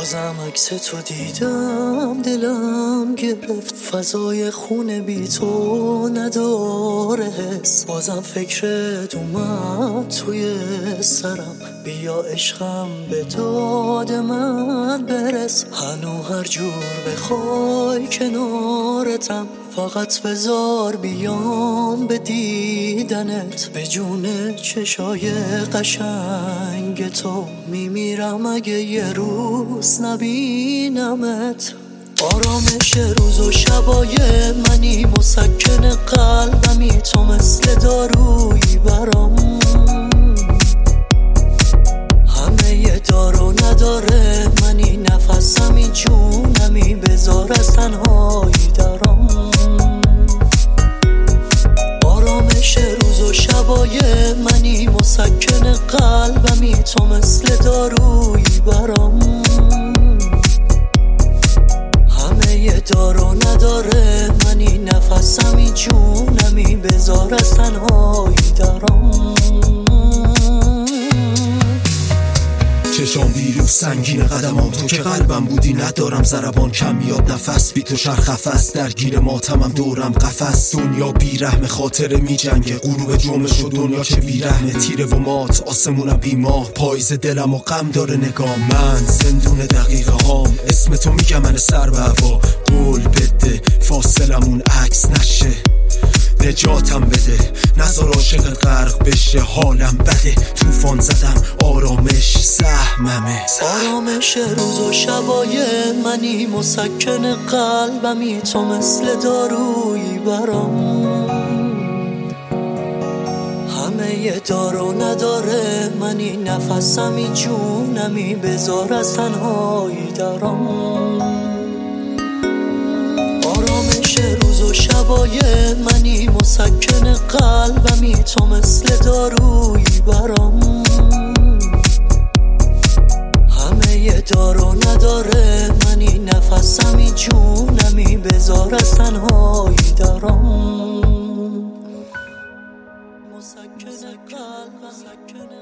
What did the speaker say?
بازم عکس تو دیدم، دلم گرفت، فضای خونه بی تو نداره حس. بازم فکرت اومد توی سرم، بیا عشقم به داد من برس. هنو هر جور بخوای کنارتم، فقط بذار بیام به دیدنت. به جون چشای قشنگ تو میمیرم اگه یه روز نبینمت. آرامش روز و شبای منی، مسکن قلبمی، تو مثل دارویی برام. همه یه دار و نداره منی، نفسمی جونمی، بذار از تنهایی درام. آرامش روز و شبای منی، مسکن قلبمی، تو مثل دارویی برام. همه یه دار و نداره منی، نفسمی جونمی، بذار از تنهایی درام. چشام بیرو سنگین قدمام، تو که قلبم بودی ندارم ضربان کم میاد نفس. بی تو شرخ خفس درگیر ماتمم، دورم قفس. دنیا بیرحم خاطره می جنگه، غروب جمعه شد دنیا چه بیرحمه. تیره و مات آسمونم بی ماه، پاییز دلم و غم داره نگام. من زندون دقیقه هام، اسم تو میگم من سر به هوا. قول بده فاصلمون عکس نشه، نجاتم بده، نذار عاشق غرق بشه. حالم بده طوفان زدم، آرامش سهممه. آرامش روز و شبای منی، مسکن قلبمی، تو مثل دارویی برام. همه یه دار و نداره منی، نفسمی جونمی، بذار از تنهایی درام. آرامش روز و شبای منی، مسکن قلبمی، تو مثل دارویی برام. همه یه دار و نداره منی، نفسمی جونمی، بذار از تنهایی درام. مسکن قلبم، مسکن